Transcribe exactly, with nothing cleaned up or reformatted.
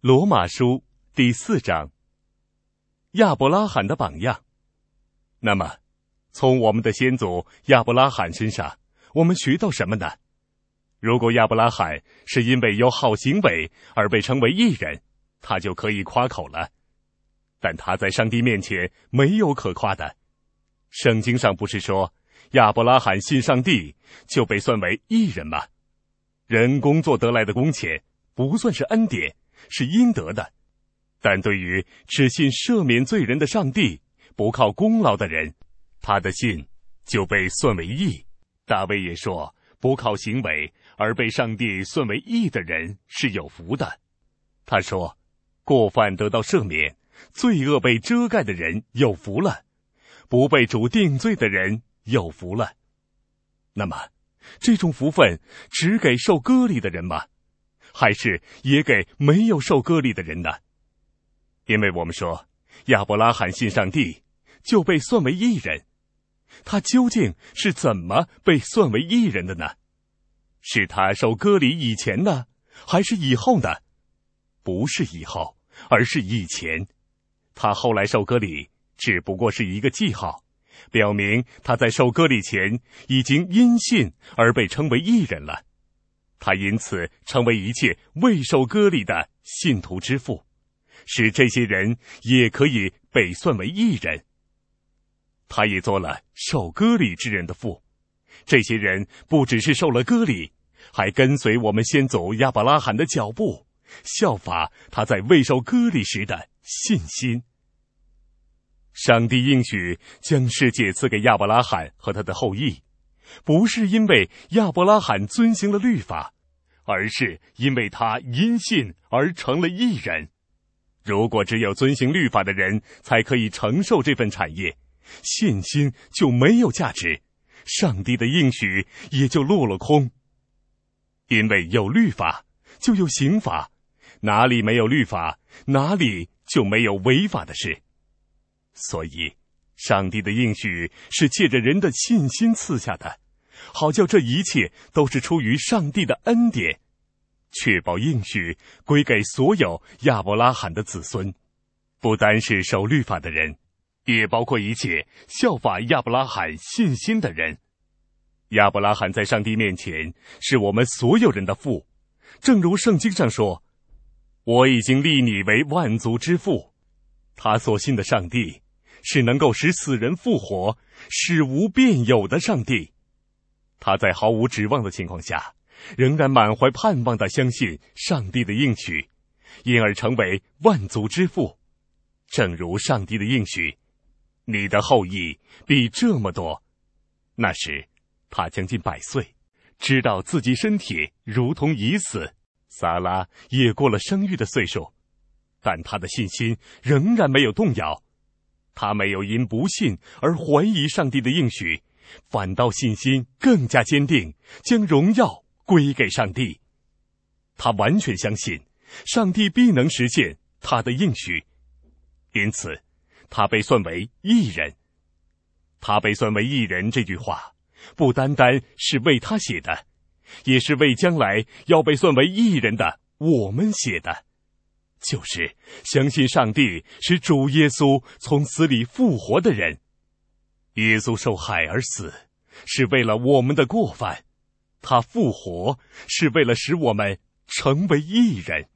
罗马书第四章，亚伯拉罕的榜样。那么，从我们的先祖亚伯拉罕身上，我们学到什么呢？如果亚伯拉罕是因为有好行为而被称为义人，他就可以夸口了。但他在上帝面前没有可夸的。圣经上不是说亚伯拉罕信上帝就被算为义人吗？人工作得来的工钱不算是恩典，是应得的。但对于只信赦免罪人的上帝，不靠功劳的人，他的信就被算为义。大卫也说，不靠行为而被上帝算为义的人是有福的。他说，过犯得到赦免，罪恶被遮盖的人有福了，不被主定罪的人有福了。那么，这种福分只给受割礼的人吗？还是也给没有受割礼的人呢？因为我们说，亚伯拉罕信上帝，就被算为义人。他究竟是怎么被算为义人的呢？是他受割礼以前呢，还是以后呢？不是以后，而是以前。他后来受割礼，只不过是一个记号，表明他在受割礼前已经因信而被称为义人了。他因此成为一切未受割礼的信徒之父，使这些人也可以被算为义人。他也做了受割礼之人的父，这些人不只是受了割礼，还跟随我们先祖亚伯拉罕的脚步，效法他在未受割礼时的信心。上帝应许将世界赐给亚伯拉罕和他的后裔，不是因为亚伯拉罕遵行了律法，而是因为他因信而成了义人。如果只有遵行律法的人才可以承受这份产业，信心就没有价值，上帝的应许也就落了空。因为有律法，就有刑罚，哪里没有律法，哪里就没有违法的事。所以，上帝的应许是借着人的信心赐下的，好叫这一切都是出于上帝的恩典，确保应许归给所有亚伯拉罕的子孙，不单是守律法的人，也包括一切效法亚伯拉罕信心的人。亚伯拉罕在上帝面前是我们所有人的父，正如圣经上说，我已经立你为万族之父。他所信的上帝是能够使死人复活，使无变有的上帝。他在毫无指望的情况下，仍然满怀盼望地相信上帝的应许，因而成为万族之父。正如上帝的应许，你的后裔比这么多。那时他将近百岁，知道自己身体如同已死，撒拉也过了生育的岁数，但他的信心仍然没有动摇。他没有因不信而怀疑上帝的应许，反倒信心更加坚定，将荣耀归给上帝。他完全相信上帝必能实现他的应许，因此他被算为义人。他被算为义人这句话，不单单是为他写的，也是为将来要被算为义人的我们写的，就是相信上帝是主耶稣从死里复活的人。耶稣受害而死，是为了我们的过犯；他复活，是为了使我们成为义人。